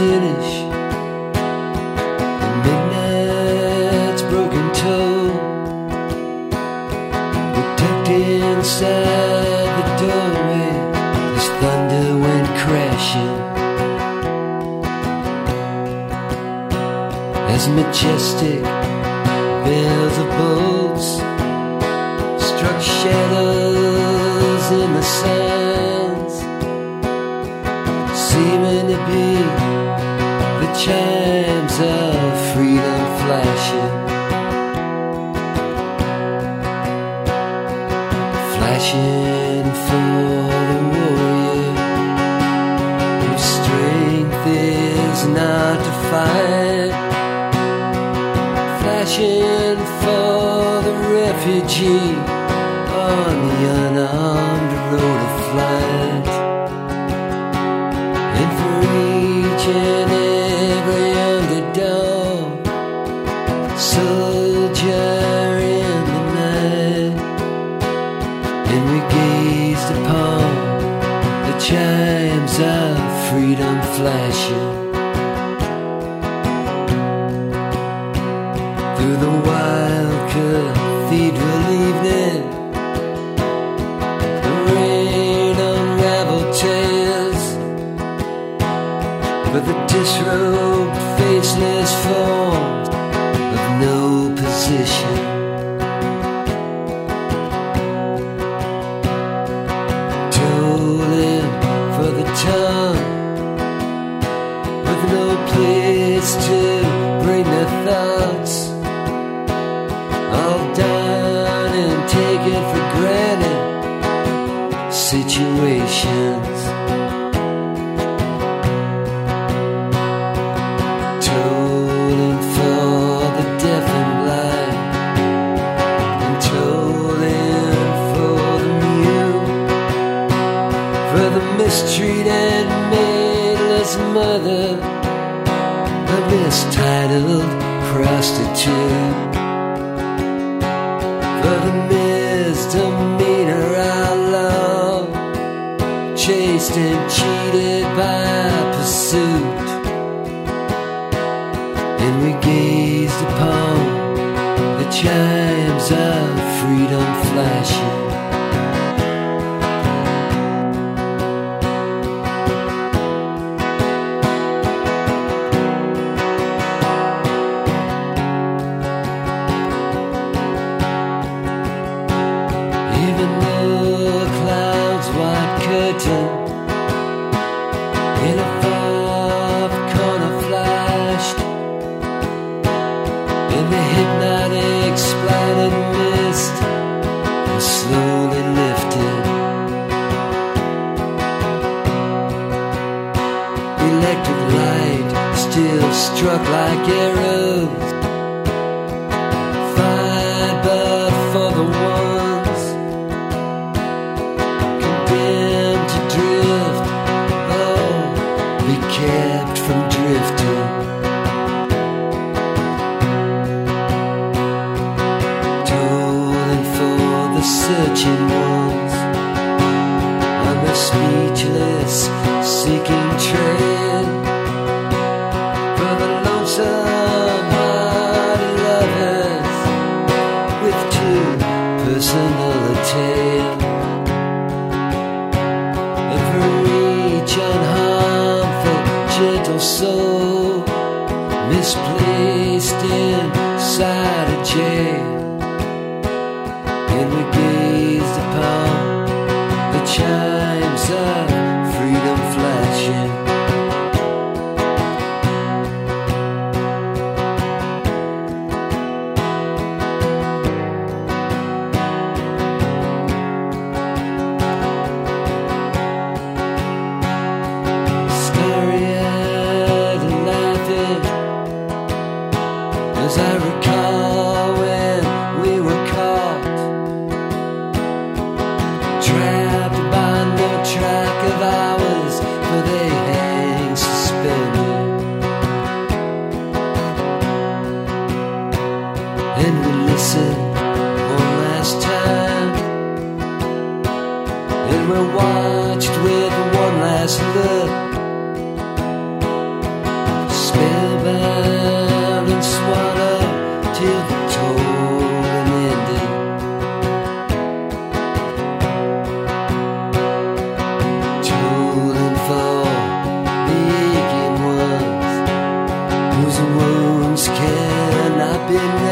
finish. The midnight's broken toe. We're tucked inside the doorway as thunder went crashing, as majestic bells of boats struck shadows in the sands, seeming to be the chimes of freedom flashing, flashing for the warrior whose strength is not to fight, flashing for the refugee on the unarmed road of flight, and for each and every underdog, soldier in the night. And we gazed upon the chimes of freedom flashing through the wild cathedral evening. The rain unraveled tales, but the disrobed, faceless forms of no position, tolling for the tongue, with no place to bring their thoughts, all done and taken for granted situations, tolling for the deaf and blind, and tolling for the mute, for the mistreated maidless mother, the mistitled prostitute, for the misdemeanor outlaw, chased and cheated by pursuit. And we gazed upon the chimes of freedom flashing in a far corner flashed, and the hypnotic splattered mist was slowly lifted. Electric light still struck like arrows, fired but for the ones condemned to drift, be kept from drifting, tolling for the searching ones on the speechless seeking trail, for the lonesome hearted lovers with too personal a tale, and for each unharmed gentle soul misplaced inside a jail. And we gazed upon the chimes of freedom flashing as I recall when we were caught, trapped by no track of hours, for they hang suspended. And we listened one last time, and we watched with one last look wounds cannot be